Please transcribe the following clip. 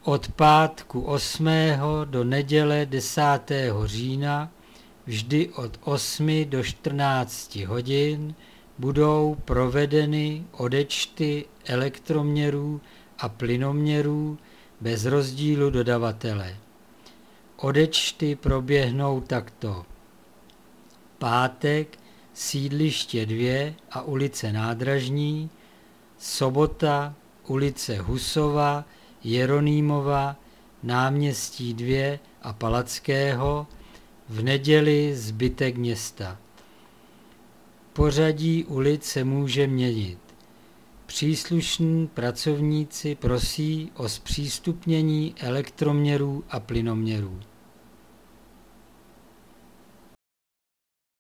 Od pátku 8. do neděle 10. října vždy od 8 do 14 hodin budou provedeny odečty elektroměrů a plynoměrů bez rozdílu dodavatele. Odečty proběhnou takto. Pátek sídliště 2 a ulice Nádražní, sobota ulice Husova, Jeronýmova, náměstí 2 a Palackého, v neděli zbytek města. Pořadí ulic se může měnit. Příslušní pracovníci prosí o zpřístupnění elektroměrů a plynoměrů.